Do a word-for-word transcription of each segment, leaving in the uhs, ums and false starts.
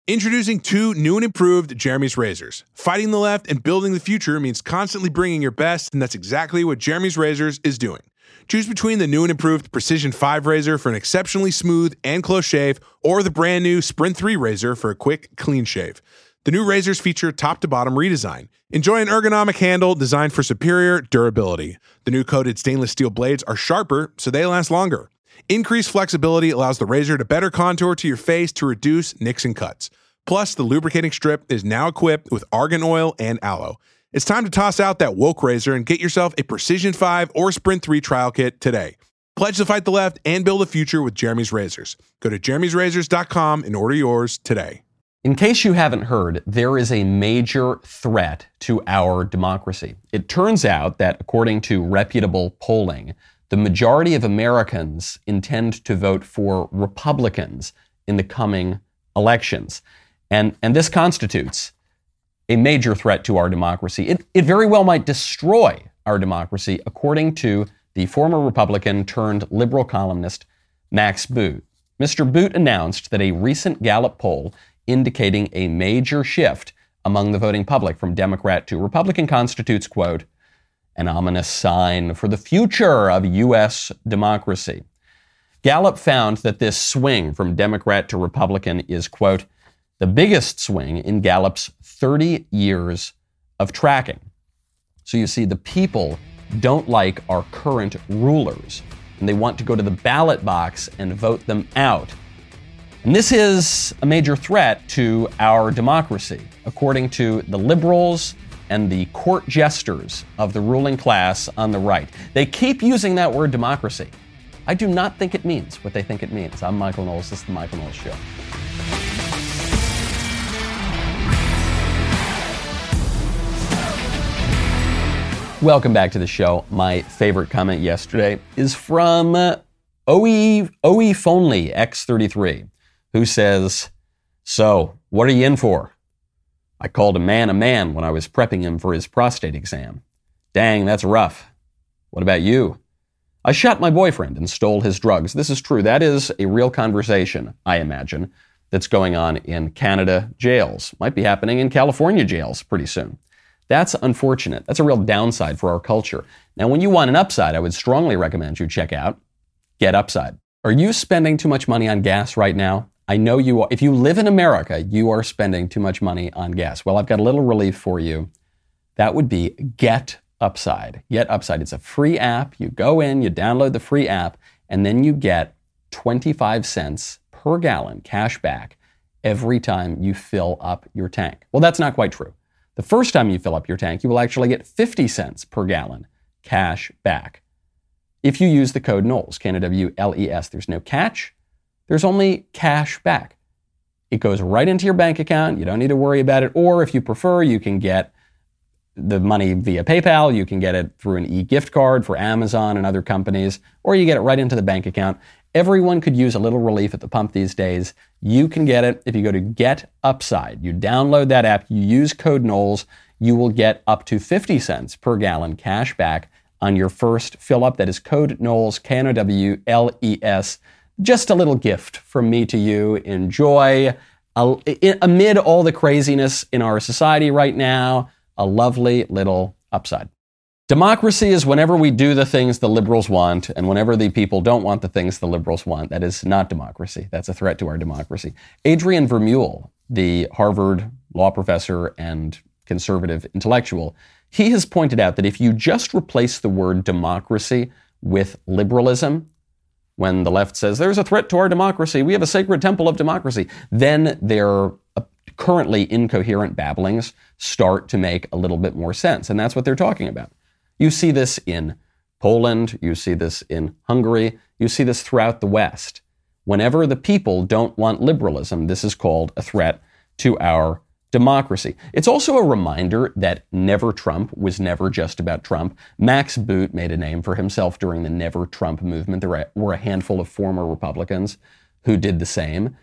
Introducing two new and improved Jeremy's razors. Fighting the left and building the future means constantly bringing your best, and that's exactly what Jeremy's Razors is doing. Choose between the new and improved Precision five razor for an exceptionally smooth and close shave, or the brand new Sprint three razor for a quick, clean shave. The new razors feature top-to-bottom redesign. Enjoy an ergonomic handle designed for superior durability. The new coated stainless steel blades are sharper, so they last longer. Increased flexibility allows the razor to better contour to your face to reduce nicks and cuts. Plus, the lubricating strip is now equipped with argan oil and aloe. It's time to toss out that woke razor and get yourself a Precision five or Sprint three trial kit today. Pledge to fight the left and build a future with Jeremy's Razors. Go to jeremy's razors dot com and order yours today. In case you haven't heard, there is a major threat to our democracy. It turns out that, according to reputable polling, the majority of Americans intend to vote for Republicans in the coming elections. And, and this constitutes a major threat to our democracy. It, it very well might destroy our democracy, according to the former Republican turned liberal columnist Max Boot. Mister Boot announced that a recent Gallup poll indicating a major shift among the voting public from Democrat to Republican constitutes, quote, an ominous sign for the future of U S democracy. Gallup found that this swing from Democrat to Republican is, quote, the biggest swing in Gallup's thirty years of tracking. So you see, the people don't like our current rulers, and they want to go to the ballot box and vote them out. And this is a major threat to our democracy, according to the liberals and the court jesters of the ruling class on the right. They keep using that word democracy. I do not think it means what they think it means. I'm Michael Knowles. This is The Michael Knowles Show. Welcome back to the show. My favorite comment yesterday is from uh, Oe, Oe Fonley, X thirty-three, who says, so, what are you in for? I called a man a man when I was prepping him for his prostate exam. Dang, that's rough. What about you? I shot my boyfriend and stole his drugs. This is true. That is a real conversation, I imagine, that's going on in Canada jails. Might be happening in California jails pretty soon. That's unfortunate. That's a real downside for our culture. Now, when you want an upside, I would strongly recommend you check out Get Upside. Are you spending too much money on gas right now? I know you are. If you live in America, you are spending too much money on gas. Well, I've got a little relief for you. That would be Get Upside. Get Upside. It's a free app. You go in, you download the free app, and then you get twenty-five cents per gallon cash back every time you fill up your tank. Well, that's not quite true. The first time you fill up your tank, you will actually get fifty cents per gallon cash back. If you use the code Knowles, K N O W L E S, there's no catch. There's only cash back. It goes right into your bank account. You don't need to worry about it. Or if you prefer, you can get the money via PayPal. You can get it through an e-gift card for Amazon and other companies, or you get it right into the bank account. Everyone could use a little relief at the pump these days. You can get it if you go to Get Upside. You download that app, you use code Knowles, you will get up to fifty cents per gallon cash back on your first fill up. That is code Knowles, K N O W L E S. Just a little gift from me to you. Enjoy, uh, amid all the craziness in our society right now, a lovely little upside. Democracy is whenever we do the things the liberals want, and whenever the people don't want the things the liberals want. That is not democracy. That's a threat to our democracy. Adrian Vermeule, the Harvard law professor and conservative intellectual, he has pointed out that if you just replace the word democracy with liberalism, when the left says there's a threat to our democracy, we have a sacred temple of democracy, then their uh, currently incoherent babblings start to make a little bit more sense. And that's what they're talking about. You see this in Poland, you see this in Hungary, you see this throughout the West. Whenever the people don't want liberalism, this is called a threat to our democracy. It's also a reminder that Never Trump was never just about Trump. Max Boot made a name for himself during the Never Trump movement. There were a handful of former Republicans who did the same.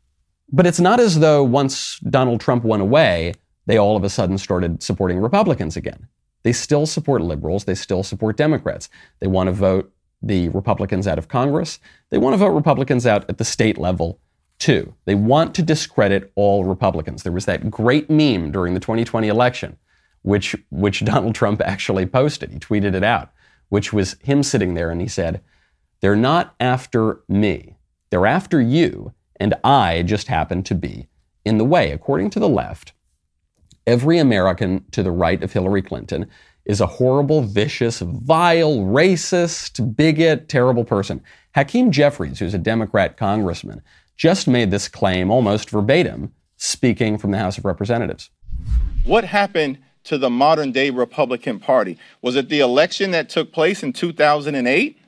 But it's not as though once Donald Trump went away, they all of a sudden started supporting Republicans again. They still support liberals. They still support Democrats. They want to vote the Republicans out of Congress. They want to vote Republicans out at the state level Two, they want to discredit all Republicans. There was that great meme during the twenty twenty election, which, which Donald Trump actually posted. He tweeted it out, which was him sitting there and he said, "They're not after me. They're after you, and I just happen to be in the way." According to the left, every American to the right of Hillary Clinton is a horrible, vicious, vile, racist, bigot, terrible person. Hakeem Jeffries, who's a Democrat congressman, just made this claim almost verbatim, speaking from the House of Representatives. What happened to the modern day Republican Party? Was it the election that took place in two thousand eight?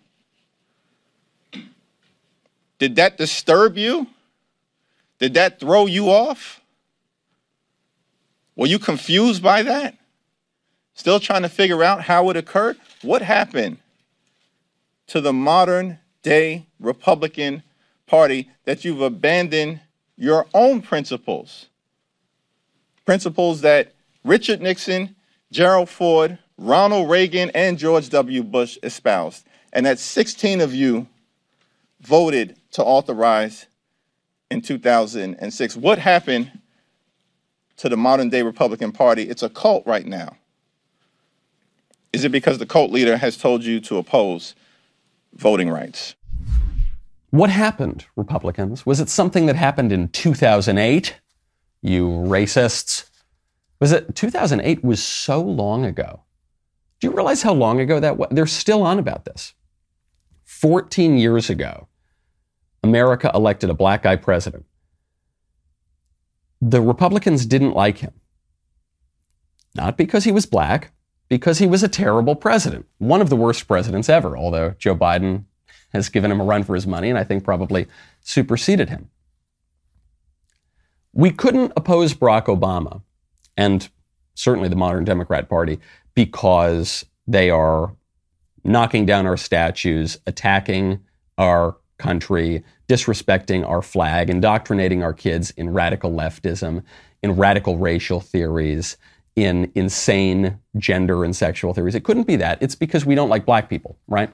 Did that disturb you? Did that throw you off? Were you confused by that? Still trying to figure out how it occurred? What happened to the modern day Republican Party that you've abandoned your own principles? Principles that Richard Nixon, Gerald Ford, Ronald Reagan, and George W. Bush espoused, and that sixteen of you voted to authorize in two thousand six. What happened to the modern day Republican Party? It's a cult right now. Is it because the cult leader has told you to oppose voting rights? What happened, Republicans? Was it something that happened in two thousand eight? You racists. Was it two thousand eight was so long ago? Do you realize how long ago that was? They're still on about this. fourteen years ago, America elected a black guy president. The Republicans didn't like him. Not because he was black, because he was a terrible president. One of the worst presidents ever, although Joe Biden has given him a run for his money and I think probably superseded him. We couldn't oppose Barack Obama and certainly the modern Democrat Party because they are knocking down our statues, attacking our country, disrespecting our flag, indoctrinating our kids in radical leftism, in radical racial theories, in insane gender and sexual theories. It couldn't be that. It's because we don't like black people, right?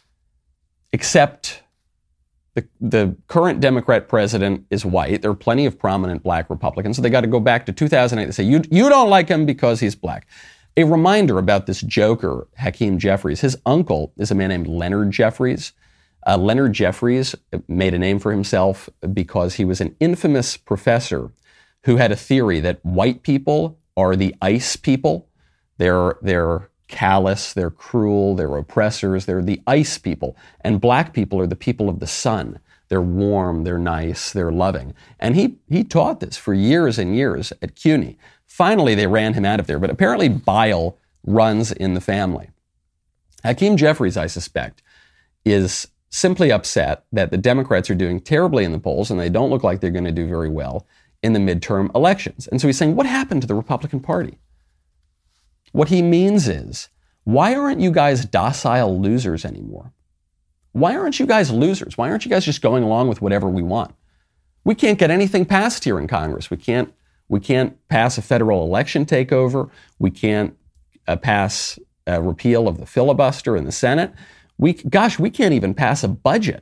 Except the, the current Democrat president is white. There are plenty of prominent black Republicans, so they got to go back to two thousand eight and say, you, you don't like him because he's black. A reminder about this joker, Hakeem Jeffries. His uncle is a man named Leonard Jeffries. Uh, Leonard Jeffries made a name for himself because he was an infamous professor who had a theory that white people are the ice people. They're, they're callous, they're cruel, they're oppressors, they're the ice people. And black people are the people of the sun. They're warm, they're nice, they're loving. And he, he taught this for years and years at CUNY. Finally, they ran him out of there, but apparently bile runs in the family. Hakeem Jeffries, I suspect, is simply upset that the Democrats are doing terribly in the polls and they don't look like they're going to do very well in the midterm elections. And so he's saying, what happened to the Republican Party? What he means is, why aren't you guys docile losers anymore? Why aren't you guys losers? Why aren't you guys just going along with whatever we want? We can't get anything passed here in Congress. We can't, we can't pass a federal election takeover. We can't uh, pass a repeal of the filibuster in the Senate. We, gosh, we can't even pass a budget.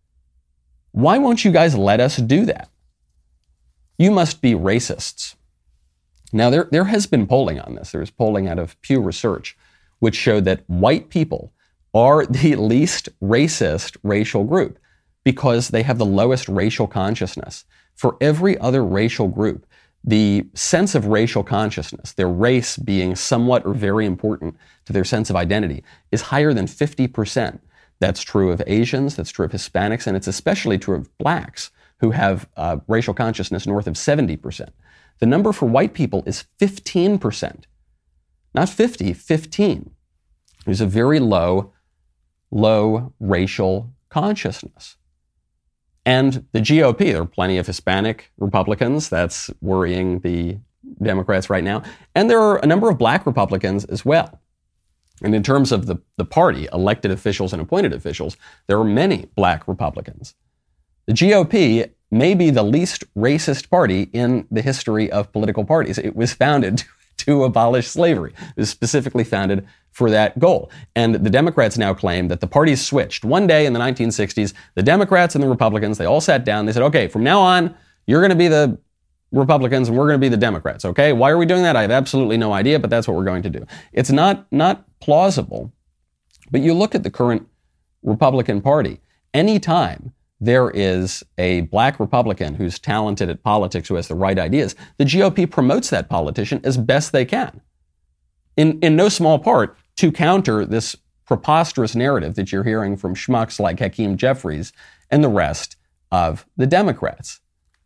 Why won't you guys let us do that? You must be racists. Now, there, there has been polling on this. There's polling out of Pew Research, which showed that white people are the least racist racial group because they have the lowest racial consciousness. For every other racial group, the sense of racial consciousness, their race being somewhat or very important to their sense of identity, is higher than fifty percent. That's true of Asians, that's true of Hispanics, and it's especially true of blacks, who have uh, racial consciousness north of seventy percent. The number for white people is fifteen percent. Not fifty, fifteen. There's a very low, low racial consciousness. And the G O P, there are plenty of Hispanic Republicans. That's worrying the Democrats right now. And there are a number of black Republicans as well. And in terms of the, the party, elected officials and appointed officials, there are many black Republicans. The G O P may be the least racist party in the history of political parties. It was founded to abolish slavery. It was specifically founded for that goal. And the Democrats now claim that the parties switched. One day in the nineteen sixties, the Democrats and the Republicans, they all sat down. They said, okay, from now on, you're going to be the Republicans and we're going to be the Democrats, okay? Why are we doing that? I have absolutely no idea, but that's what we're going to do. It's not, not plausible, but you look at the current Republican Party. Anytime there is a black Republican who's talented at politics, who has the right ideas, the G O P promotes that politician as best they can. In, in no small part, to counter this preposterous narrative that you're hearing from schmucks like Hakeem Jeffries and the rest of the Democrats.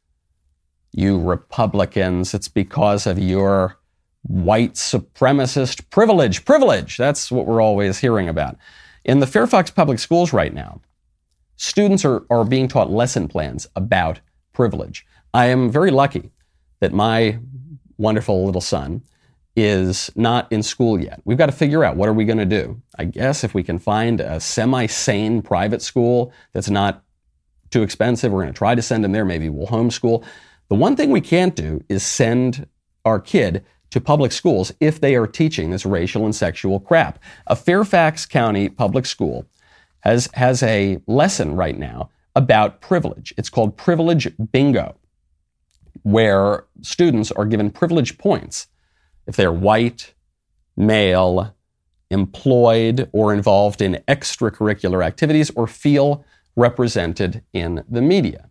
You Republicans, it's because of your white supremacist privilege. Privilege, that's what we're always hearing about. In the Fairfax Public Schools right now, students are, are being taught lesson plans about privilege. I am very lucky that my wonderful little son is not in school yet. We've got to figure out, what are we going to do? I guess if we can find a semi-sane private school that's not too expensive, we're going to try to send him there. Maybe we'll homeschool. The one thing we can't do is send our kid to public schools if they are teaching this racial and sexual crap. A Fairfax County public school has, has a lesson right now about privilege. It's called Privilege Bingo, where students are given privilege points if they're white, male, employed, or involved in extracurricular activities, or feel represented in the media.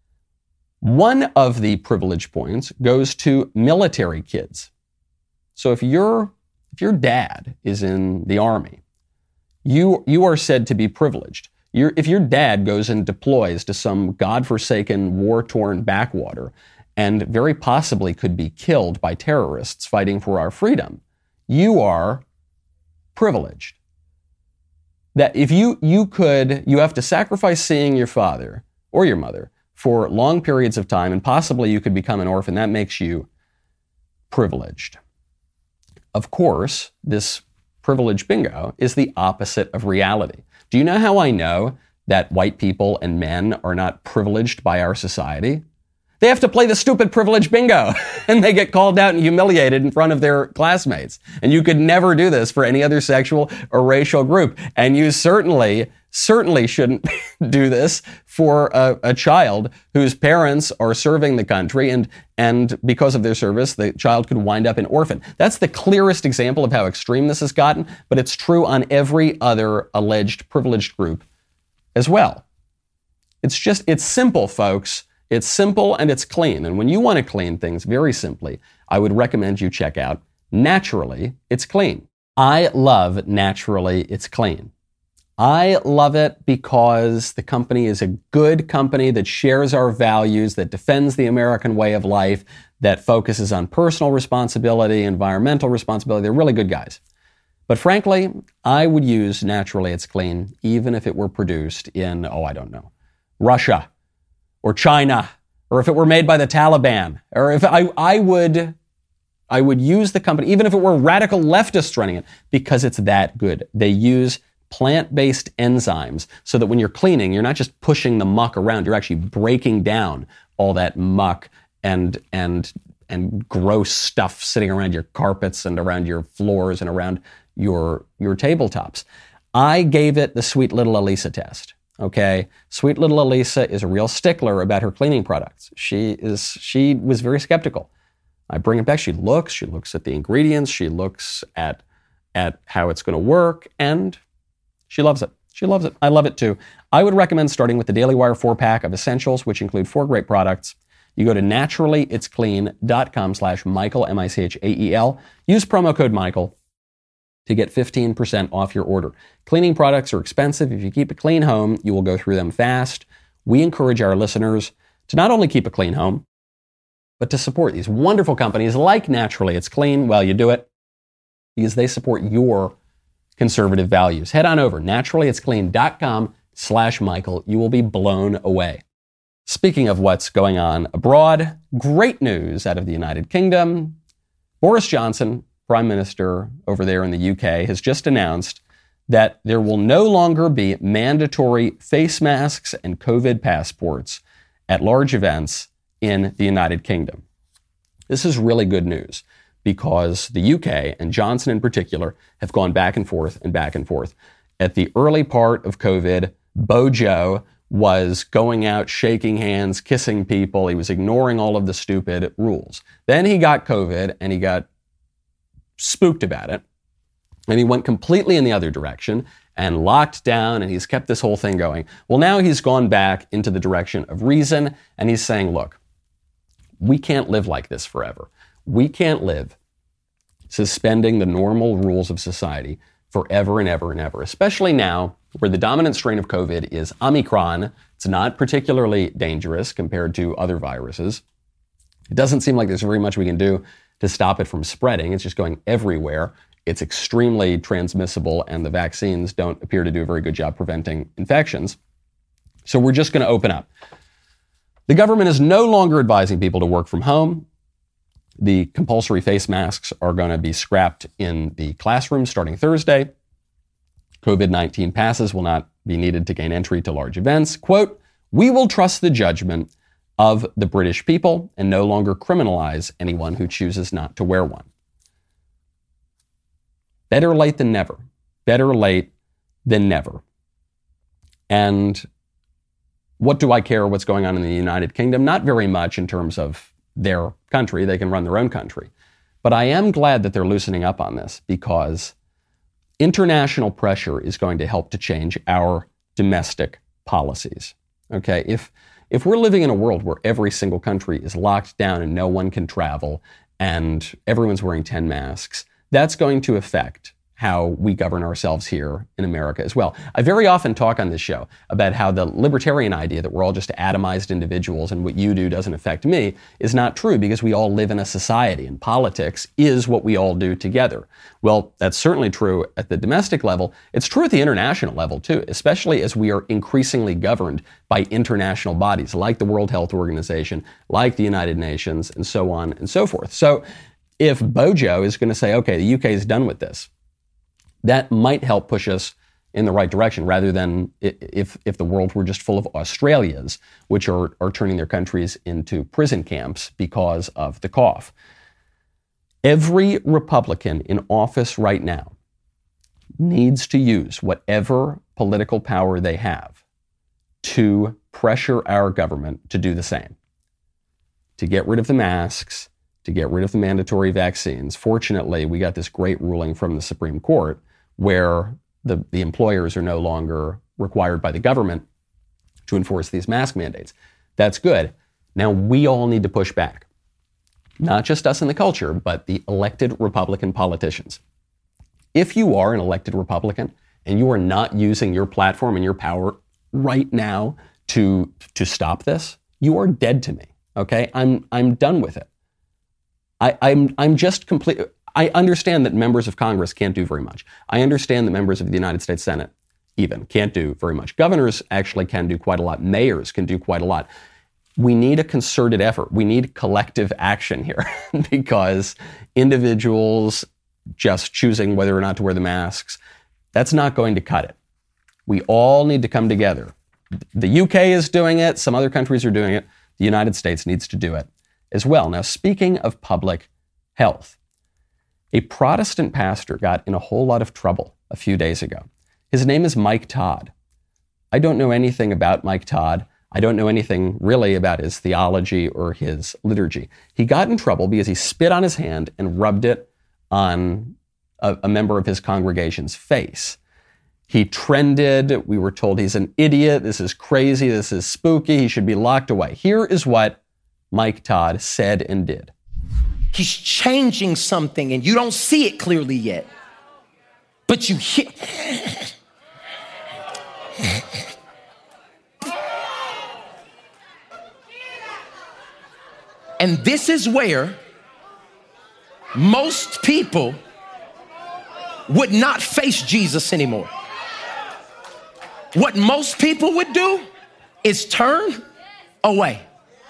One of the privilege points goes to military kids. So if your if your dad is in the Army, you you are said to be privileged. You're, if your dad goes and deploys to some godforsaken, war-torn backwater, and very possibly could be killed by terrorists fighting for our freedom, you are privileged. That if you you could, you have to sacrifice seeing your father or your mother for long periods of time, and possibly you could become an orphan. That makes you privileged. Of course, this privilege bingo is the opposite of reality. Do you know how I know that white people and men are not privileged by our society? They have to play the stupid privilege bingo, and they get called out and humiliated in front of their classmates. And you could never do this for any other sexual or racial group. And you certainly, certainly shouldn't do this for a, a child whose parents are serving the country, and, and because of their service, the child could wind up an orphan. That's the clearest example of how extreme this has gotten, but it's true on every other alleged privileged group as well. It's just, it's simple, folks. It's simple and it's clean. And when you want to clean things very simply, I would recommend you check out Naturally It's Clean. I love Naturally It's Clean. I love it because the company is a good company that shares our values, that defends the American way of life, that focuses on personal responsibility, environmental responsibility. They're really good guys. But frankly, I would use Naturally It's Clean even if it were produced in, oh, I don't know, Russia, or China, or if it were made by the Taliban, or if I, I would, I would use the company, even if it were radical leftists running it, because it's that good. They use plant-based enzymes so that when you're cleaning, you're not just pushing the muck around, you're actually breaking down all that muck and, and, and gross stuff sitting around your carpets and around your floors and around your, your tabletops. I gave it the sweet little Elisa test. Okay, sweet little Elisa is a real stickler about her cleaning products. She is. She was very skeptical. I bring it back. She looks. She looks at the ingredients. She looks at at how it's going to work, and she loves it. She loves it. I love it too. I would recommend starting with the Daily Wire four-pack of essentials, which include four great products. You go to naturally it's clean dot com slash Michael, M I C H A E L. Use promo code Michael to get fifteen percent off your order. Cleaning products are expensive. If you keep a clean home, you will go through them fast. We encourage our listeners to not only keep a clean home, but to support these wonderful companies like Naturally It's Clean while you do it, because they support your conservative values. Head on over, naturally it's clean dot com slash Michael. You will be blown away. Speaking of what's going on abroad, great news out of the United Kingdom. Boris Johnson, Prime Minister over there in the U K, has just announced that there will no longer be mandatory face masks and COVID passports at large events in the United Kingdom. This is really good news because the U K, and Johnson in particular, have gone back and forth and back and forth. At the early part of COVID, Bojo was going out, shaking hands, kissing people. He was ignoring all of the stupid rules. Then he got COVID and he got spooked about it. And he went completely in the other direction and locked down, and he's kept this whole thing going. Well, now he's gone back into the direction of reason, and he's saying, look, we can't live like this forever. We can't live suspending the normal rules of society forever and ever and ever, especially now where the dominant strain of COVID is Omicron. It's not particularly dangerous compared to other viruses. It doesn't seem like there's very much we can do to stop it from spreading. It's just going everywhere. It's extremely transmissible, and the vaccines don't appear to do a very good job preventing infections. So we're just going to open up. The government is no longer advising people to work from home. The compulsory face masks are going to be scrapped in the classroom starting Thursday. COVID nineteen passes will not be needed to gain entry to large events. Quote, we will trust the judgment of the British people and no longer criminalize anyone who chooses not to wear one. Better late than never. Better late than never. And what do I care what's going on in the United Kingdom? Not very much in terms of their country. They can run their own country. But I am glad that they're loosening up on this, because international pressure is going to help to change our domestic policies. Okay, if if we're living in a world where every single country is locked down and no one can travel and everyone's wearing ten masks, that's going to affect how we govern ourselves here in America as well. I very often talk on this show about how the libertarian idea that we're all just atomized individuals and what you do doesn't affect me is not true, because we all live in a society and politics is what we all do together. Well, that's certainly true at the domestic level. It's true at the international level too, especially as we are increasingly governed by international bodies like the World Health Organization, like the United Nations, and so on and so forth. So if Bojo is going to say, okay, the U K is done with this, that might help push us in the right direction, rather than if if the world were just full of Australias, which are, are turning their countries into prison camps because of the cough. Every Republican in office right now needs to use whatever political power they have to pressure our government to do the same, to get rid of the masks, to get rid of the mandatory vaccines. Fortunately, we got this great ruling from the Supreme Court where the, the employers are no longer required by the government to enforce these mask mandates. That's good. Now we all need to push back. Not just us in the culture, but the elected Republican politicians. If you are an elected Republican and you are not using your platform and your power right now to, to stop this, you are dead to me. Okay? I'm I'm done with it. I, I'm I'm just complete. I understand that members of Congress can't do very much. I understand that members of the United States Senate even can't do very much. Governors actually can do quite a lot. Mayors can do quite a lot. We need a concerted effort. We need collective action here because individuals just choosing whether or not to wear the masks, that's not going to cut it. We all need to come together. The U K is doing it. Some other countries are doing it. The United States needs to do it as well. Now, speaking of public health, a Protestant pastor got in a whole lot of trouble a few days ago. His name is Mike Todd. I don't know anything about Mike Todd. I don't know anything really about his theology or his liturgy. He got in trouble because he spit on his hand and rubbed it on a, a member of his congregation's face. He trended. We were told he's an idiot. This is crazy. This is spooky. He should be locked away. Here is what Mike Todd said and did. He's changing something and you don't see it clearly yet, but you hear. And this is where most people would not face Jesus anymore. What most people would do is turn away.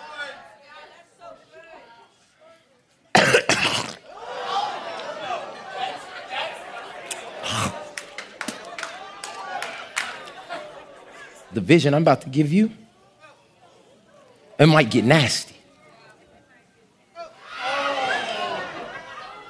The vision I'm about to give you, it might get nasty.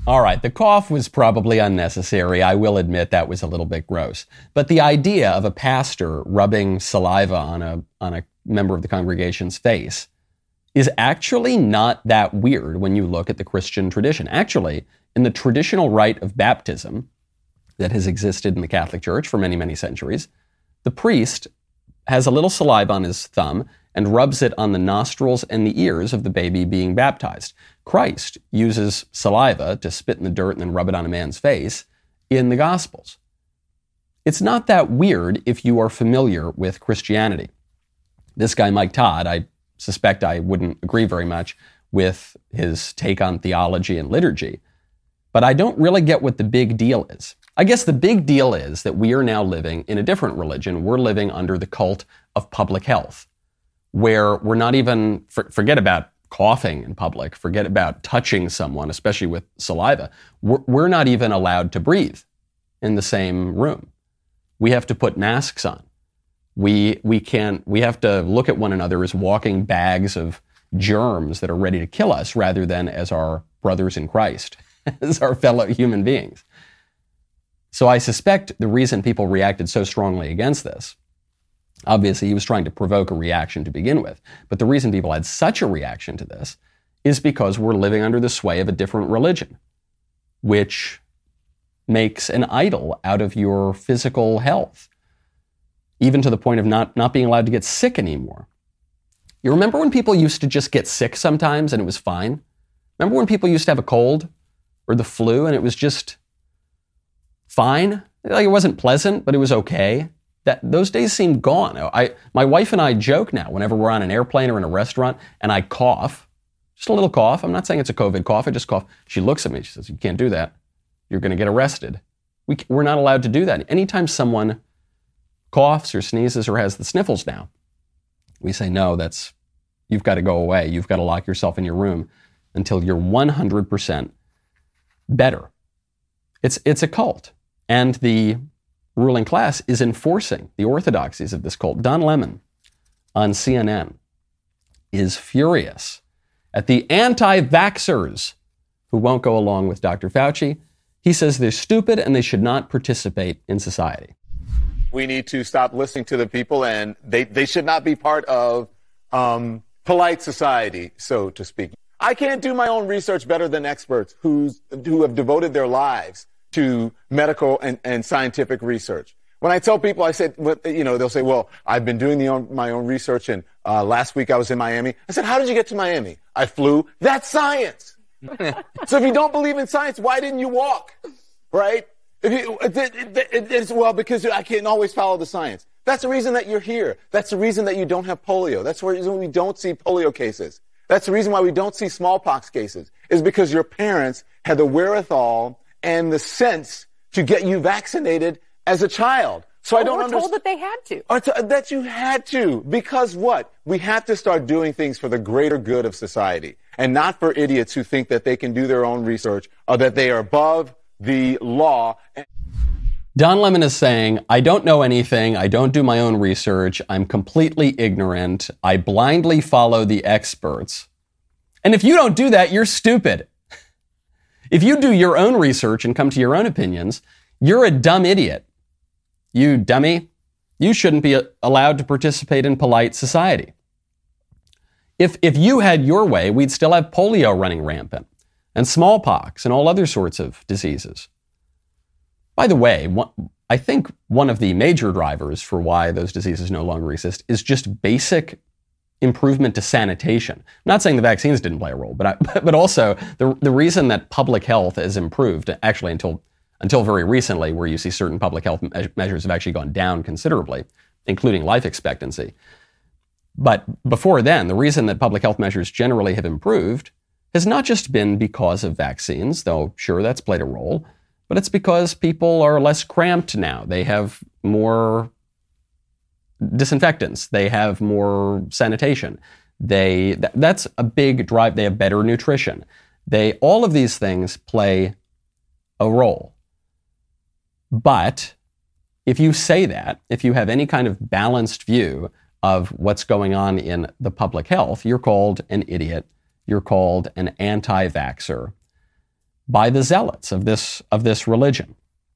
All right, the cough was probably unnecessary. I will admit that was a little bit gross. But the idea of a pastor rubbing saliva on a on a member of the congregation's face is actually not that weird when you look at the Christian tradition. Actually, in the traditional rite of baptism that has existed in the Catholic Church for many, many centuries, the priest has a little saliva on his thumb and rubs it on the nostrils and the ears of the baby being baptized. Christ uses saliva to spit in the dirt and then rub it on a man's face in the Gospels. It's not that weird if you are familiar with Christianity. This guy, Mike Todd, I suspect I wouldn't agree very much with his take on theology and liturgy, but I don't really get what the big deal is. I guess the big deal is that we are now living in a different religion. We're living under the cult of public health, where we're not even, for, forget about coughing in public, forget about touching someone, especially with saliva. We're, we're not even allowed to breathe in the same room. We have to put masks on. We, we can't, we have to look at one another as walking bags of germs that are ready to kill us rather than as our brothers in Christ, as our fellow human beings. So I suspect the reason people reacted so strongly against this, obviously he was trying to provoke a reaction to begin with, but the reason people had such a reaction to this is because we're living under the sway of a different religion, which makes an idol out of your physical health, even to the point of not, not being allowed to get sick anymore. You remember when people used to just get sick sometimes and it was fine? Remember when people used to have a cold or the flu and it was just fine? Like it wasn't pleasant, but it was okay. That those days seem gone. I, my wife and I joke now whenever we're on an airplane or in a restaurant and I cough, just a little cough. I'm not saying it's a COVID cough. I just cough. She looks at me. She says, "You can't do that. You're going to get arrested." We, we're not allowed to do that. Anytime someone coughs or sneezes or has the sniffles now, we say, "No, that's, you've got to go away. You've got to lock yourself in your room until you're one hundred percent better." It's, it's a cult. And the ruling class is enforcing the orthodoxies of this cult. Don Lemon on C N N is furious at the anti-vaxxers who won't go along with Doctor Fauci. He says they're stupid and they should not participate in society. We need to stop listening to the people, and they, they should not be part of um, polite society, so to speak. I can't do my own research better than experts who's, who have devoted their lives to medical and, and scientific research. When I tell people, I said, you know, they'll say, "Well, I've been doing the own, my own research, and uh, last week I was in Miami." I said, "How did you get to Miami?" "I flew." That's science. So if you don't believe in science, why didn't you walk? Right? If you, it, it, it, it's, well, because I can't always follow the science. That's the reason that you're here. That's the reason that you don't have polio. That's the reason we don't see polio cases. That's the reason why we don't see smallpox cases, is because your parents had the wherewithal and the sense to get you vaccinated as a child. So well, I don't we're understand. told that they had to. Or to, that you had to. Because what? We have to start doing things for the greater good of society, and not for idiots who think that they can do their own research or that they are above the law. Don Lemon is saying, "I don't know anything. I don't do my own research. I'm completely ignorant. I blindly follow the experts. And if you don't do that, you're stupid. If you do your own research and come to your own opinions, you're a dumb idiot. You dummy. You shouldn't be allowed to participate in polite society. If, if you had your way, we'd still have polio running rampant and smallpox and all other sorts of diseases." By the way, one, I think one of the major drivers for why those diseases no longer exist is just basic improvement to sanitation. I'm not saying the vaccines didn't play a role, but I, but also the the reason that public health has improved, actually until until very recently, where you see certain public health me- measures have actually gone down considerably, including life expectancy. But before then, the reason that public health measures generally have improved has not just been because of vaccines, though sure that's played a role, but it's because people are less cramped now. They have more disinfectants. They have more sanitation. They th- that's a big drive. They have better nutrition. They all of these things play a role. But if you say that, if you have any kind of balanced view of what's going on in the public health, you're called an idiot. You're called an anti-vaxxer. by the zealots of this, of this religion.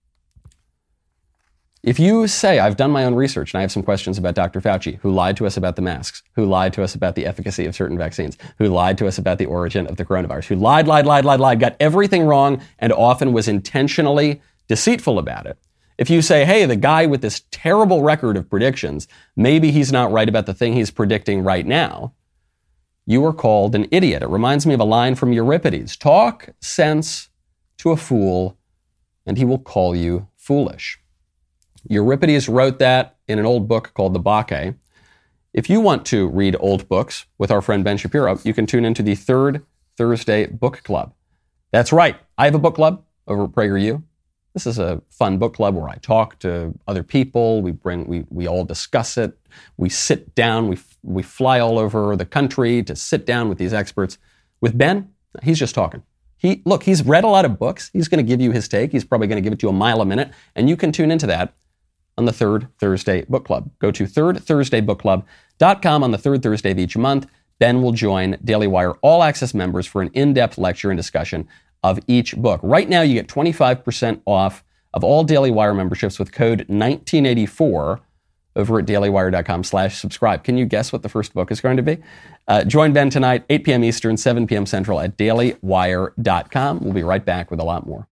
If you say, I've done my own research and I have some questions about Doctor Fauci, who lied to us about the masks, who lied to us about the efficacy of certain vaccines, who lied to us about the origin of the coronavirus, who lied, lied, lied, lied, lied, got everything wrong and often was intentionally deceitful about it. If you say, hey, the guy with this terrible record of predictions, maybe he's not right about the thing he's predicting right now, you are called an idiot. It reminds me of a line from Euripides. Talk sense to a fool, and he will call you foolish. Euripides wrote that in an old book called the Bacchae. If you want to read old books with our friend Ben Shapiro, you can tune into the Third Thursday Book Club. That's right. I have a book club over at PragerU. This is a fun book club where I talk to other people. We bring, we we all discuss it. We sit down. We we fly all over the country to sit down with these experts. With Ben, he's just talking. He look, he's read a lot of books. He's going to give you his take. He's probably going to give it to you a mile a minute, and you can tune into that on the Third Thursday Book Club. Go to third thursday book club dot com on the third Thursday of each month. Ben will join Daily Wire All Access members for an in-depth lecture and discussion of each book. Right now, you get twenty-five percent off of all Daily Wire memberships with code nineteen eighty-four over at dailywire dot com slash subscribe. Can you guess what the first book is going to be? Uh, join Ben tonight, eight p.m. Eastern, seven p.m. Central at dailywire dot com. We'll be right back with a lot more.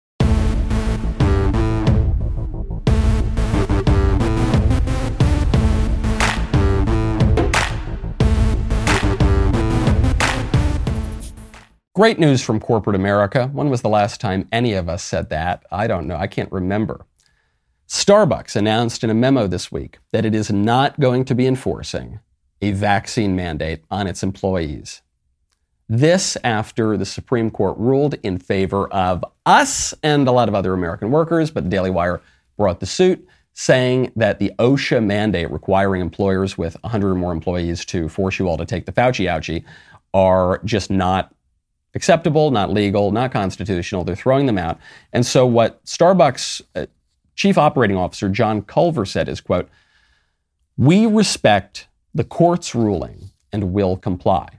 Great news from corporate America. When was the last time any of us said that? I don't know. I can't remember. Starbucks announced in a memo this week that it is not going to be enforcing a vaccine mandate on its employees. This after the Supreme Court ruled in favor of us and a lot of other American workers, but the Daily Wire brought the suit, saying that the OSHA mandate requiring employers with one hundred or more employees to force you all to take the Fauci ouchie are just not acceptable, not legal, not constitutional. They're throwing them out. And so what Starbucks uh, Chief Operating Officer John Culver said is, quote, "We respect the court's ruling and will comply."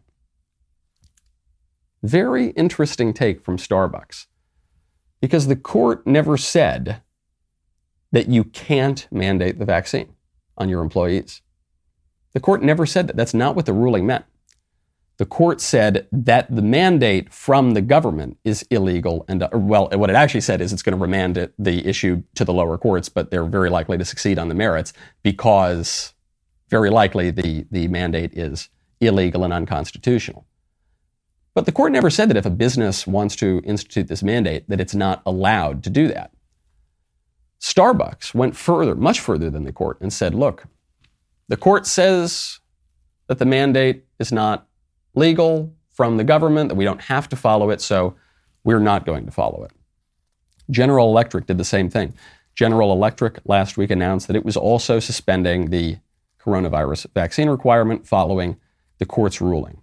Very interesting take from Starbucks, because the court never said that you can't mandate the vaccine on your employees. The court never said that. That's not what the ruling meant. The court said that the mandate from the government is illegal. And, uh, well, what it actually said is it's going to remand it, the issue to the lower courts, but they're very likely to succeed on the merits because very likely the, the mandate is illegal and unconstitutional. But the court never said that if a business wants to institute this mandate, that it's not allowed to do that. Starbucks went further, much further than the court, and said, look, the court says that the mandate is not legal from the government, that we don't have to follow it, so we're not going to follow it. General Electric did the same thing. General Electric last week announced that it was also suspending the coronavirus vaccine requirement following the court's ruling.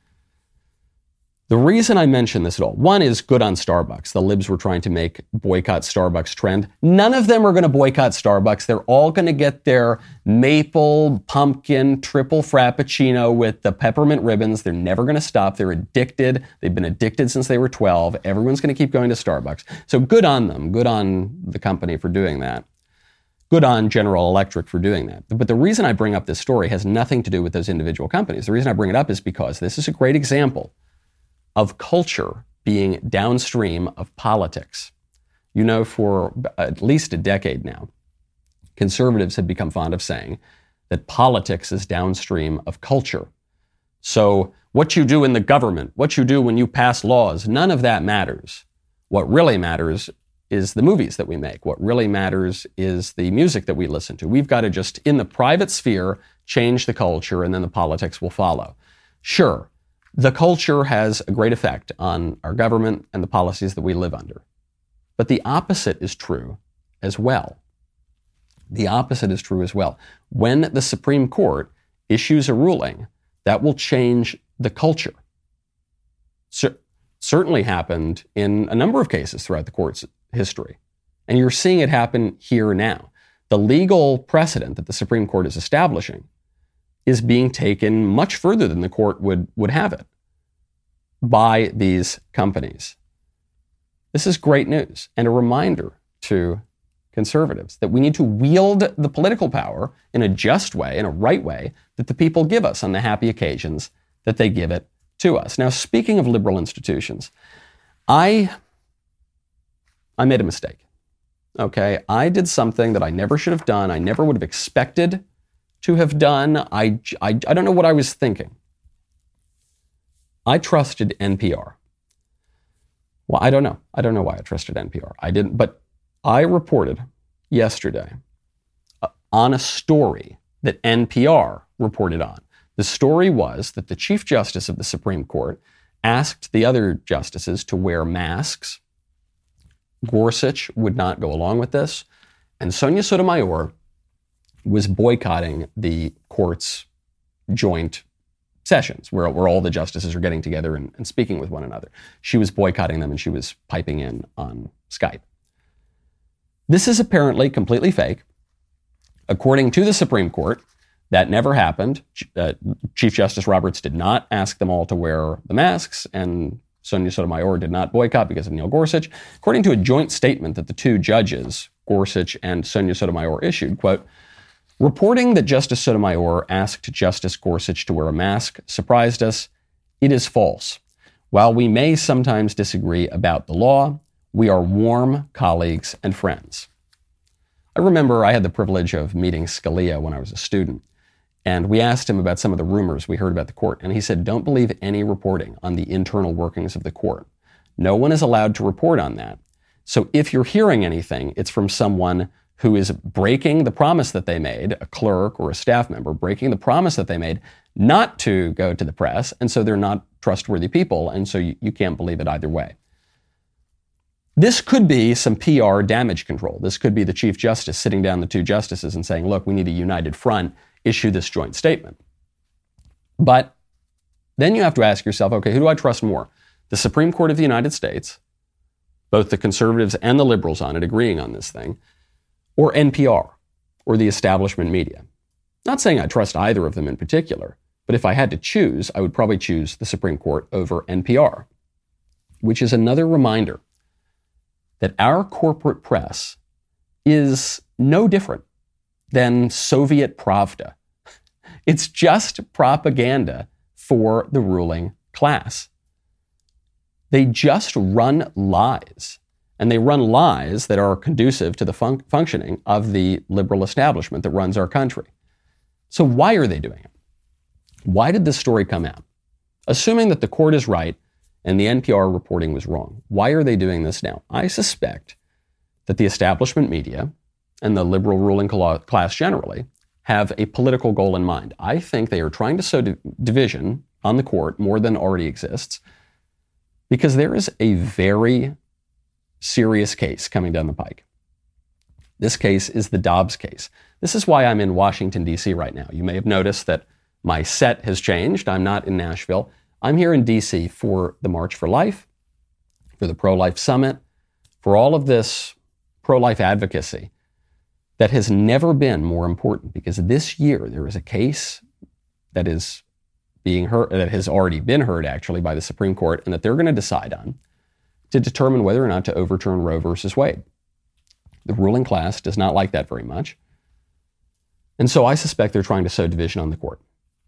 The reason I mention this at all, one is good on Starbucks. The libs were trying to make boycott Starbucks trend. None of them are going to boycott Starbucks. They're all going to get their maple, pumpkin, triple frappuccino with the peppermint ribbons. They're never going to stop. They're addicted. They've been addicted since they were twelve. Everyone's going to keep going to Starbucks. So good on them. Good on the company for doing that. Good on General Electric for doing that. But the reason I bring up this story has nothing to do with those individual companies. The reason I bring it up is because this is a great example of culture being downstream of politics. You know, for at least a decade now, conservatives have become fond of saying that politics is downstream of culture. So what you do in the government, what you do when you pass laws, none of that matters. What really matters is the movies that we make. What really matters is the music that we listen to. We've got to just, in the private sphere, change the culture, and then the politics will follow. Sure, the culture has a great effect on our government and the policies that we live under. But the opposite is true as well. The opposite is true as well. When the Supreme Court issues a ruling, that will change the culture. Cer- certainly happened in a number of cases throughout the court's history. And you're seeing it happen here now. The legal precedent that the Supreme Court is establishing is being taken much further than the court would, would have it by these companies. This is great news and a reminder to conservatives that we need to wield the political power in a just way, in a right way, that the people give us on the happy occasions that they give it to us. Now, speaking of liberal institutions, I, I made a mistake. Okay, I did something that I never should have done. I never would have expected to have done. I, I, I don't know what I was thinking. I trusted N P R. Well, I don't know. I don't know why I trusted N P R. I didn't, but I reported yesterday uh, on a story that N P R reported on. The story was that the Chief Justice of the Supreme Court asked the other justices to wear masks. Gorsuch would not go along with this, and Sonia Sotomayor was boycotting the court's joint sessions where, where all the justices are getting together and, and speaking with one another. She was boycotting them and she was piping in on Skype. This is apparently completely fake. According to the Supreme Court, that never happened. Uh, Chief Justice Roberts did not ask them all to wear the masks, and Sonia Sotomayor did not boycott because of Neil Gorsuch. According to a joint statement that the two judges, Gorsuch and Sonia Sotomayor, issued, quote, reporting that Justice Sotomayor asked Justice Gorsuch to wear a mask surprised us. It is false. While we may sometimes disagree about the law, we are warm colleagues and friends. I remember I had the privilege of meeting Scalia when I was a student, and we asked him about some of the rumors we heard about the court, and he said, don't believe any reporting on the internal workings of the court. No one is allowed to report on that. So if you're hearing anything, it's from someone who is breaking the promise that they made, a clerk or a staff member, breaking the promise that they made not to go to the press, and so they're not trustworthy people, and so you, you can't believe it either way. This could be some P R damage control. This could be the Chief Justice sitting down the two justices and saying, look, we need a united front, issue this joint statement. But then you have to ask yourself, okay, who do I trust more? The Supreme Court of the United States, both the conservatives and the liberals on it agreeing on this thing, or N P R, or the establishment media. Not saying I trust either of them in particular, but if I had to choose, I would probably choose the Supreme Court over N P R, which is another reminder that our corporate press is no different than Soviet Pravda. It's just propaganda for the ruling class. They just run lies. And they run lies that are conducive to the fun- functioning of the liberal establishment that runs our country. So why are they doing it? Why did this story come out? Assuming that the court is right and the N P R reporting was wrong, why are they doing this now? I suspect that the establishment media and the liberal ruling class generally have a political goal in mind. I think they are trying to sow di- division on the court more than already exists, because there is a very serious case coming down the pike. This case is the Dobbs case. This is why I'm in Washington, D C right now. You may have noticed that my set has changed. I'm not in Nashville. I'm here in D C for the March for Life, for the Pro-Life Summit, for all of this pro-life advocacy that has never been more important, because this year there is a case that is being heard, that has already been heard actually by the Supreme Court, and that they're going to decide on to determine whether or not to overturn Roe versus Wade. The ruling class does not like that very much. And so I suspect they're trying to sow division on the court.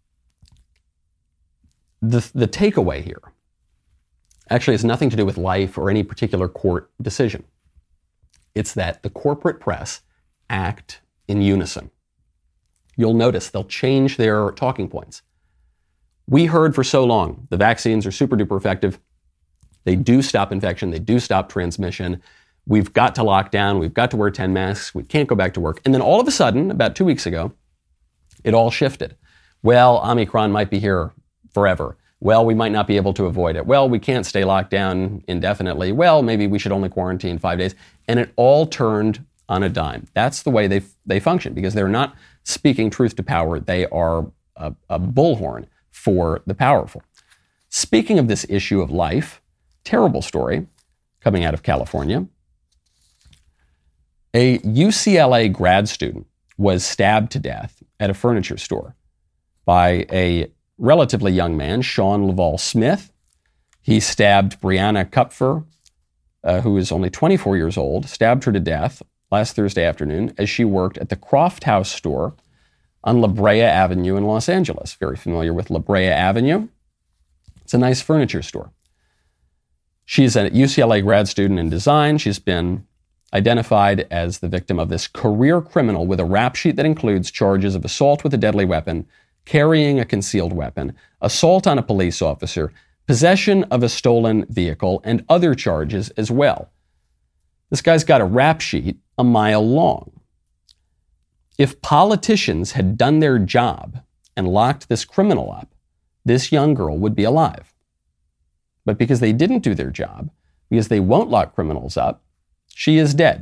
The, the takeaway here actually has nothing to do with life or any particular court decision. It's that the corporate press act in unison. You'll notice they'll change their talking points. We heard for so long the vaccines are super duper effective. They do stop infection. They do stop transmission. We've got to lock down. We've got to wear ten masks. We can't go back to work. And then all of a sudden, about two weeks ago, it all shifted. Well, Omicron might be here forever. Well, we might not be able to avoid it. Well, we can't stay locked down indefinitely. Well, maybe we should only quarantine five days. And it all turned on a dime. That's the way they they function, because they're not speaking truth to power. They are a, a bullhorn for the powerful. Speaking of this issue of life, terrible story coming out of California. A U C L A grad student was stabbed to death at a furniture store by a relatively young man, Sean Laval Smith. He stabbed Brianna Kupfer uh, who is only twenty-four years old, stabbed her to death last Thursday afternoon as she worked at the Croft House store on La Brea Avenue in Los Angeles. Very familiar with La Brea Avenue. It's a nice furniture store. She's a U C L A grad student in design. She's been identified as the victim of this career criminal with a rap sheet that includes charges of assault with a deadly weapon, carrying a concealed weapon, assault on a police officer, possession of a stolen vehicle, and other charges as well. This guy's got a rap sheet a mile long. If politicians had done their job and locked this criminal up, this young girl would be alive. But because they didn't do their job, because they won't lock criminals up, she is dead.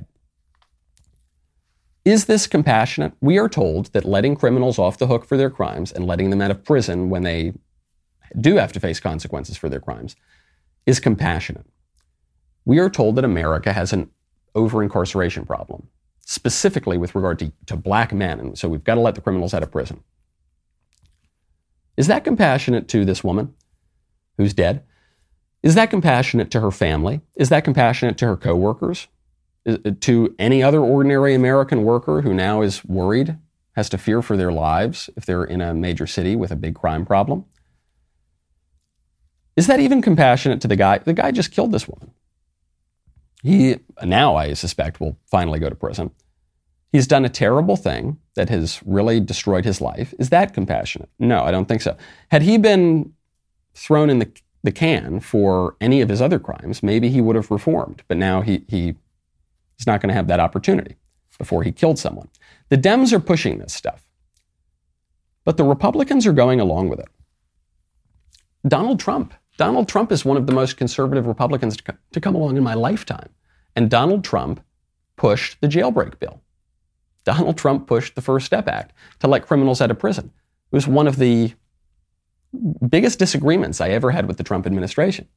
Is this compassionate? We are told that letting criminals off the hook for their crimes and letting them out of prison when they do have to face consequences for their crimes is compassionate. We are told that America has an over-incarceration problem, specifically with regard to, to black men, and so we've got to let the criminals out of prison. Is that compassionate to this woman who's dead? Is that compassionate to her family? Is that compassionate to her coworkers? Is, to any other ordinary American worker who now is worried, has to fear for their lives if they're in a major city with a big crime problem? Is that even compassionate to the guy? The guy just killed this woman. He, now I suspect, will finally go to prison. He's done a terrible thing that has really destroyed his life. Is that compassionate? No, I don't think so. Had he been thrown in the, the can for any of his other crimes, maybe he would have reformed. But now he, he is not going to have that opportunity before he killed someone. The Dems are pushing this stuff, but the Republicans are going along with it. Donald Trump. Donald Trump is one of the most conservative Republicans to, co- to come along in my lifetime. And Donald Trump pushed the jailbreak bill. Donald Trump pushed the First Step Act to let criminals out of prison. It was one of the biggest disagreements I ever had with the Trump administration.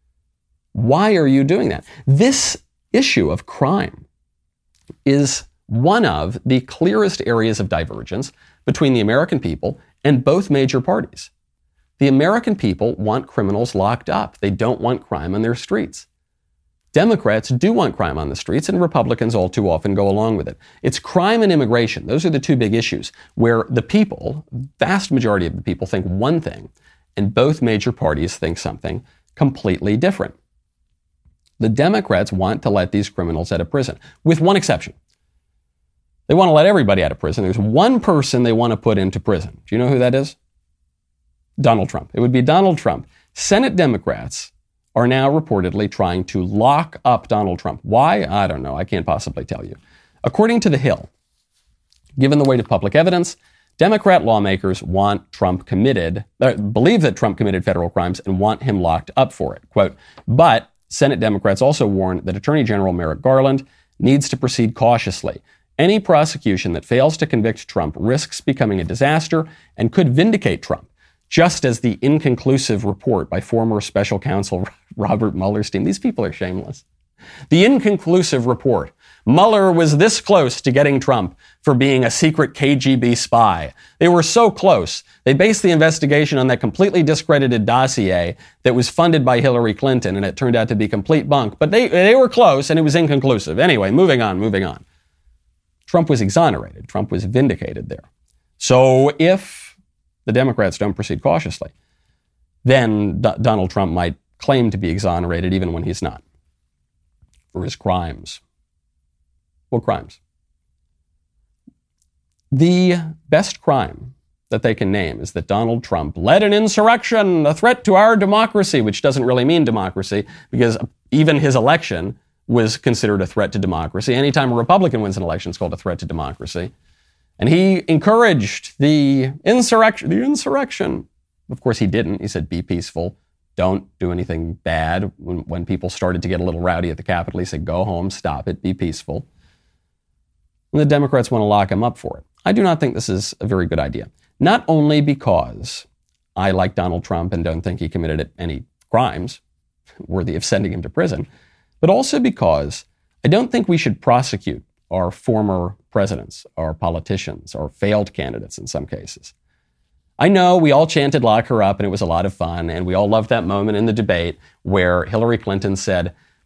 Why are you doing that? This issue of crime is one of the clearest areas of divergence between the American people and both major parties. The American people want criminals locked up. They don't want crime on their streets. Democrats do want crime on the streets, and Republicans all too often go along with it. It's crime and immigration. Those are the two big issues where the people, vast majority of the people, think one thing, and both major parties think something completely different. The Democrats want to let these criminals out of prison, with one exception. They want to let everybody out of prison. There's one person they want to put into prison. Do you know who that is? Donald Trump. It would be Donald Trump. Senate Democrats are now reportedly trying to lock up Donald Trump. Why? I don't know. I can't possibly tell you. According to The Hill, given the weight of public evidence, Democrat lawmakers want Trump committed, uh, believe that Trump committed federal crimes and want him locked up for it. Quote, but Senate Democrats also warn that Attorney General Merrick Garland needs to proceed cautiously. Any prosecution that fails to convict Trump risks becoming a disaster and could vindicate Trump, just as the inconclusive report by former special counsel Robert Mueller's team. These people are shameless. The inconclusive report. Mueller was this close to getting Trump for being a secret K G B spy. They were so close. They based the investigation on that completely discredited dossier that was funded by Hillary Clinton, and it turned out to be complete bunk. But they, they were close, and it was inconclusive. Anyway, moving on, moving on. Trump was exonerated. Trump was vindicated there. So if the Democrats don't proceed cautiously, then D- Donald Trump might claim to be exonerated even when he's not for his crimes. What crimes? The best crime that they can name is that Donald Trump led an insurrection, a threat to our democracy, which doesn't really mean democracy because even his election was considered a threat to democracy. Anytime a Republican wins an election, it's called a threat to democracy. And he encouraged the insurrection, the insurrection. Of course, he didn't. He said, be peaceful. Don't do anything bad. When, when people started to get a little rowdy at the Capitol, he said, go home, stop it, be peaceful. And the Democrats want to lock him up for it. I do not think this is a very good idea. Not only because I like Donald Trump and don't think he committed any crimes worthy of sending him to prison, but also because I don't think we should prosecute our former presidents, our politicians, our failed candidates in some cases. I know we all chanted lock her up and it was a lot of fun, and we all loved that moment in the debate where Hillary Clinton said,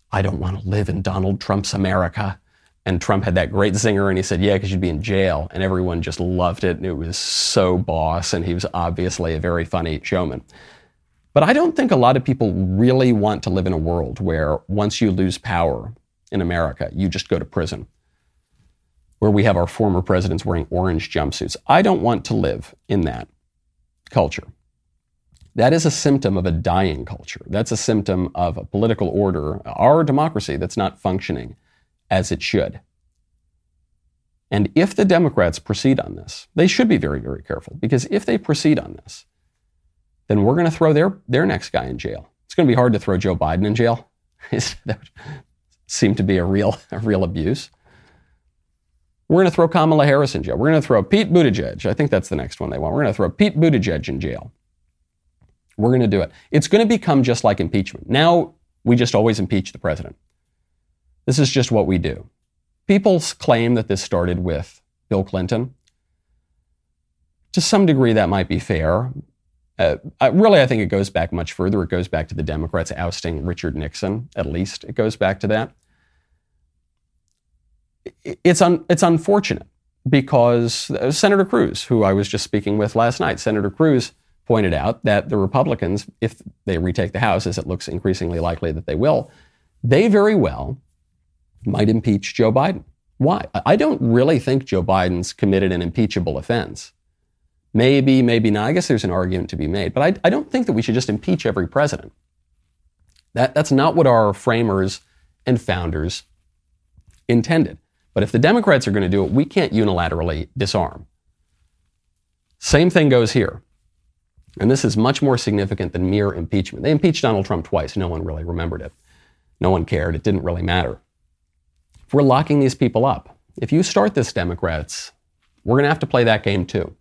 I don't want to live in Donald Trump's America. And Trump had that great zinger, and he said, yeah, because you'd be in jail. And everyone just loved it. And it was so boss, and he was obviously a very funny showman. But I don't think a lot of people really want to live in a world where once you lose power in America, you just go to prison, where we have our former presidents wearing orange jumpsuits. I don't want to live in that culture. That is a symptom of a dying culture. That's a symptom of a political order, our democracy, that's not functioning as it should. And if the Democrats proceed on this, they should be very, very careful, because if they proceed on this, then we're going to throw their, their next guy in jail. It's going to be hard to throw Joe Biden in jail. That would seem to be a real, a real abuse. We're going to throw Kamala Harris in jail. We're going to throw Pete Buttigieg. I think that's the next one they want. We're going to throw Pete Buttigieg in jail. We're going to do it. It's going to become just like impeachment. Now we just always impeach the president. This is just what we do. People claim that this started with Bill Clinton. To some degree, that might be fair. Uh, I, really, I think it goes back much further. It goes back to the Democrats ousting Richard Nixon, at least. It goes back to that. It's un, it's unfortunate because Senator Cruz, who I was just speaking with last night, Senator Cruz pointed out that the Republicans, if they retake the House, as it looks increasingly likely that they will, they very well might impeach Joe Biden. Why? I don't really think Joe Biden's committed an impeachable offense. Maybe, maybe not. I guess there's an argument to be made, but I, I don't think that we should just impeach every president. That, that's not what our framers and founders intended. But if the Democrats are going to do it, we can't unilaterally disarm. Same thing goes here. And this is much more significant than mere impeachment. They impeached Donald Trump twice. No one really remembered it. No one cared. It didn't really matter. If we're locking these people up, if you start this, Democrats, we're going to have to play that game too.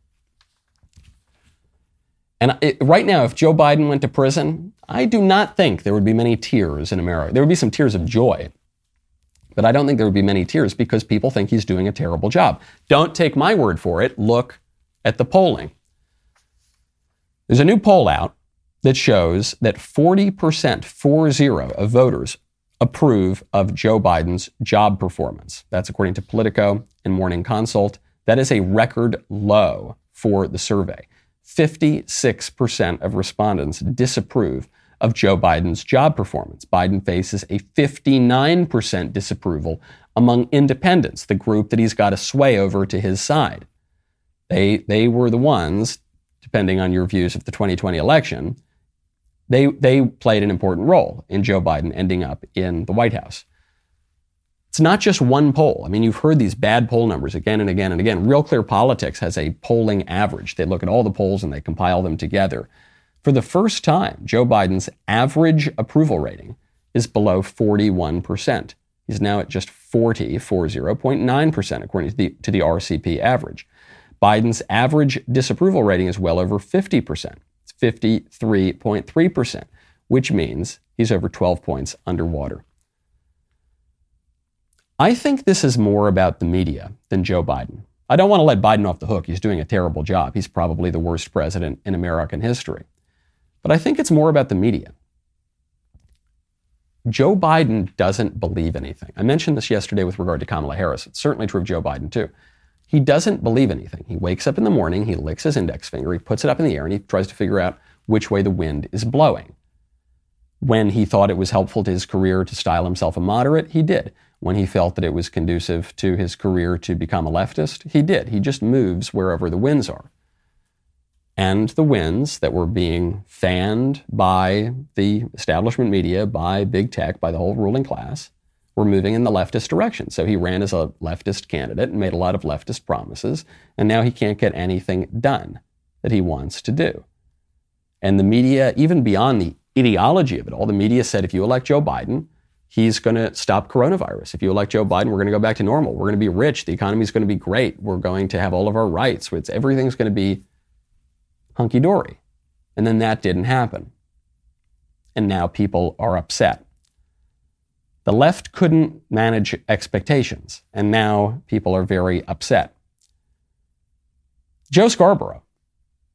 And it, right now, if Joe Biden went to prison, I do not think there would be many tears in America. There would be some tears of joy. But I don't think there would be many tears because people think he's doing a terrible job. Don't take my word for it. Look at the polling. There's a new poll out that shows that forty percent, four zero, of voters approve of Joe Biden's job performance. That's according to Politico and Morning Consult. That is a record low for the survey. fifty-six percent of respondents disapprove of Joe Biden's job performance. Biden faces a fifty-nine percent disapproval among independents, the group that he's got a sway over to his side. They, they were the ones, depending on your views of the twenty twenty election, they, they played an important role in Joe Biden ending up in the White House. It's not just one poll. I mean, you've heard these bad poll numbers again and again and again. Real Clear Politics has a polling average. They look at all the polls and they compile them together. For the first time, Joe Biden's average approval rating is below forty-one percent. He's now at just forty, forty point nine percent, according to the, to the R C P average. Biden's average disapproval rating is well over fifty percent. It's fifty-three point three percent, which means he's over twelve points underwater. I think this is more about the media than Joe Biden. I don't want to let Biden off the hook. He's doing a terrible job. He's probably the worst president in American history. But I think it's more about the media. Joe Biden doesn't believe anything. I mentioned this yesterday with regard to Kamala Harris. It's certainly true of Joe Biden, too. He doesn't believe anything. He wakes up in the morning, he licks his index finger, he puts it up in the air, and he tries to figure out which way the wind is blowing. When he thought it was helpful to his career to style himself a moderate, he did. When he felt that it was conducive to his career to become a leftist, he did. He just moves wherever the winds are. And the winds that were being fanned by the establishment media, by big tech, by the whole ruling class, were moving in the leftist direction. So he ran as a leftist candidate and made a lot of leftist promises, and now he can't get anything done that he wants to do. And the media, even beyond the ideology of it all, the media said, if you elect Joe Biden, he's going to stop coronavirus. If you elect Joe Biden, we're going to go back to normal. We're going to be rich. The economy is going to be great. We're going to have all of our rights. It's, everything's going to be hunky-dory. And then that didn't happen. And now people are upset. The left couldn't manage expectations, and now people are very upset. Joe Scarborough,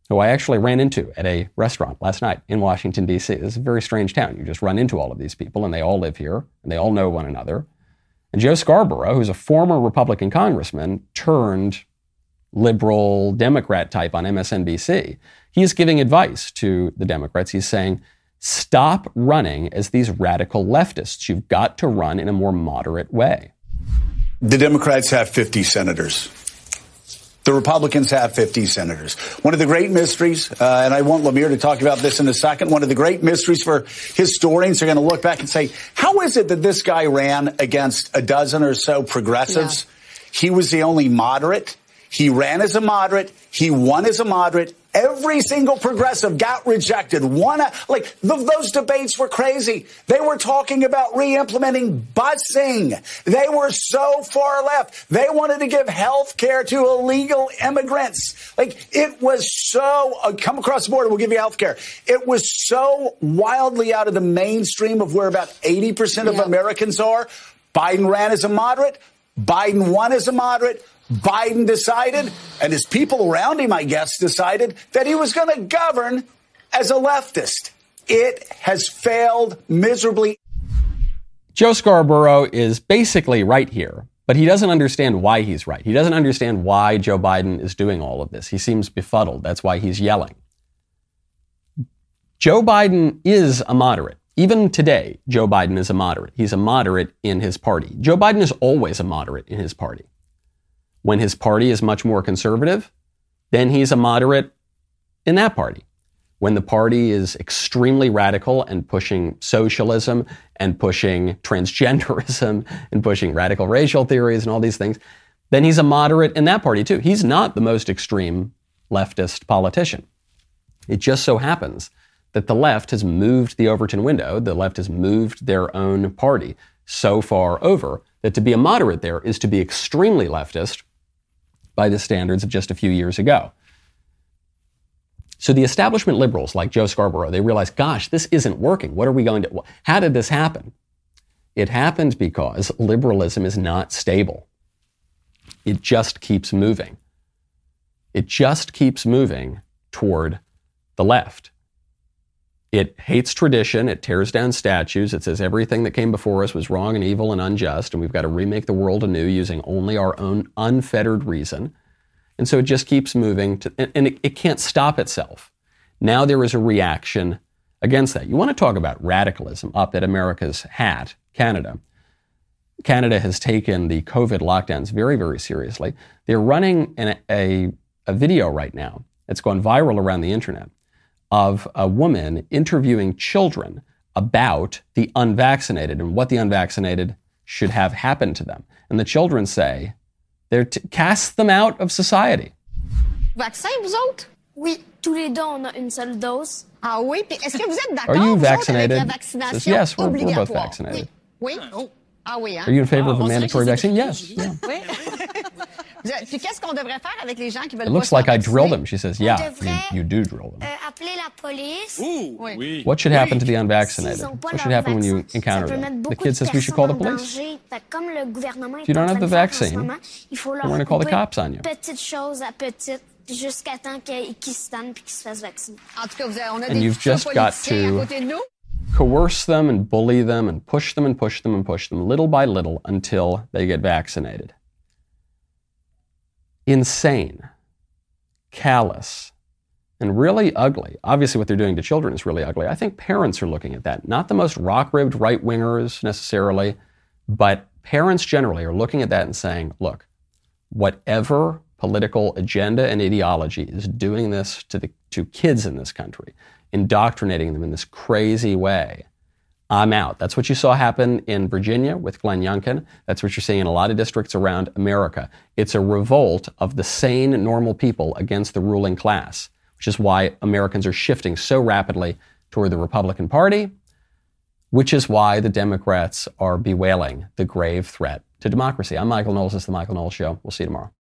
who I actually ran into at a restaurant last night in Washington, D C. This is a very strange town. You just run into all of these people, and they all live here, and they all know one another. And Joe Scarborough, who's a former Republican congressman turned liberal Democrat type on M S N B C, he is giving advice to the Democrats. He's saying, stop running as these radical leftists. You've got to run in a more moderate way. The Democrats have fifty senators. The Republicans have fifty senators. One of the great mysteries, uh, and I want Lemire to talk about this in a second, one of the great mysteries for historians are going to look back and say, how is it that this guy ran against a dozen or so progressives? Yeah. He was the only moderate. He ran as a moderate. He won as a moderate. Every single progressive got rejected. One, like the, those debates were crazy. They were talking about re-implementing busing. They were so far left. They wanted to give health care to illegal immigrants. Like it was so, uh, come across the border, we'll give you health care. It was so wildly out of the mainstream of where about eighty percent of yeah. Americans are. Biden ran as a moderate. Biden won as a moderate. Biden decided, and his people around him, I guess, decided that he was going to govern as a leftist. It has failed miserably. Joe Scarborough is basically right here, but he doesn't understand why he's right. He doesn't understand why Joe Biden is doing all of this. He seems befuddled. That's why he's yelling. Joe Biden is a moderate. Even today, Joe Biden is a moderate. He's a moderate in his party. Joe Biden is always a moderate in his party. When his party is much more conservative, then he's a moderate in that party. When the party is extremely radical and pushing socialism and pushing transgenderism and pushing radical racial theories and all these things, then he's a moderate in that party too. He's not the most extreme leftist politician. It just so happens that the left has moved the Overton window, the left has moved their own party so far over that to be a moderate there is to be extremely leftist by the standards of just a few years ago. So the establishment liberals like Joe Scarborough, they realize, gosh, this isn't working. What are we going to, how did this happen? It happened because liberalism is not stable. It just keeps moving. It just keeps moving toward the left. It hates tradition. It tears down statues. It says everything that came before us was wrong and evil and unjust, and we've got to remake the world anew using only our own unfettered reason. And so it just keeps moving, to, and, and it, it can't stop itself. Now there is a reaction against that. You want to talk about radicalism up at America's hat, Canada. Canada has taken the COVID lockdowns very, very seriously. They're running an, a, a video right now. It's gone viral around the internet of a woman interviewing children about the unvaccinated and what the unvaccinated should have happen to them. And the children say, they're to cast them out of society. Vaccin, vous autres? Oui, tous les deux, on a une seule dose. Ah oui, puis est-ce que vous êtes d'accord? Are you vaccinated? La vaccination says, yes, we're, we're both vaccinated. Oui? Oui? Ah oui, hein? Are you in favor of a mandatory vaccine? Yes. Yeah. Puis qu'est-ce qu'on devrait faire avec les gens qui veulent It looks like I drilled them. She says, yeah, you, you do drill them. Euh, appeler la police. Ooh, oui. What should happen to the unvaccinated? What should happen when you encounter them? The kid says we should call the police. If you don't have the vaccine, we're going to call the cops on you. And you've just got to coerce them and bully them and push them and push them and push them little by little until they get vaccinated. Insane, callous, and really ugly. Obviously, what they're doing to children is really ugly. I think parents are looking at that. Not the most rock-ribbed right-wingers necessarily, but parents generally are looking at that and saying, look, whatever political agenda and ideology is doing this to the to kids in this country, indoctrinating them in this crazy way, I'm out. That's what you saw happen in Virginia with Glenn Youngkin. That's what you're seeing in a lot of districts around America. It's a revolt of the sane, normal people against the ruling class, which is why Americans are shifting so rapidly toward the Republican Party, which is why the Democrats are bewailing the grave threat to democracy. I'm Michael Knowles. This is The Michael Knowles Show. We'll see you tomorrow.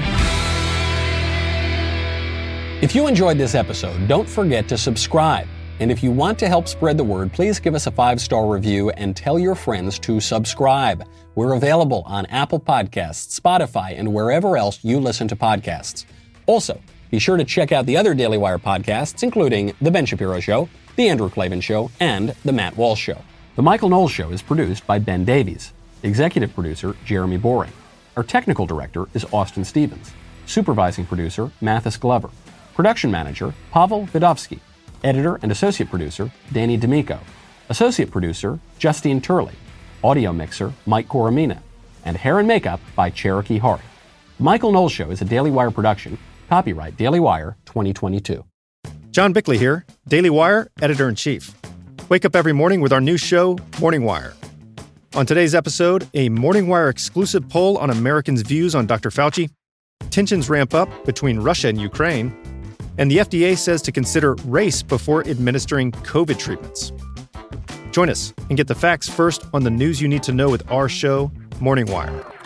If you enjoyed this episode, don't forget to subscribe. And if you want to help spread the word, please give us a five-star review and tell your friends to subscribe. We're available on Apple Podcasts, Spotify, and wherever else you listen to podcasts. Also, be sure to check out the other Daily Wire podcasts, including The Ben Shapiro Show, The Andrew Klavan Show, and The Matt Walsh Show. The Michael Knowles Show is produced by Ben Davies. Executive producer, Jeremy Boring. Our technical director is Austin Stevens. Supervising producer, Mathis Glover. Production manager, Pavel Vidovsky. Editor and associate producer, Danny D'Amico. Associate producer, Justine Turley. Audio mixer, Mike Coromina. And hair and makeup by Cherokee Hart. The Michael Knowles Show is a Daily Wire production. Copyright Daily Wire twenty twenty-two. John Bickley here, Daily Wire Editor-in-Chief. Wake up every morning with our new show, Morning Wire. On today's episode, a Morning Wire exclusive poll on Americans' views on Doctor Fauci. Tensions ramp up between Russia and Ukraine. And the F D A says to consider race before administering COVID treatments. Join us and get the facts first on the news you need to know with our show, Morning Wire.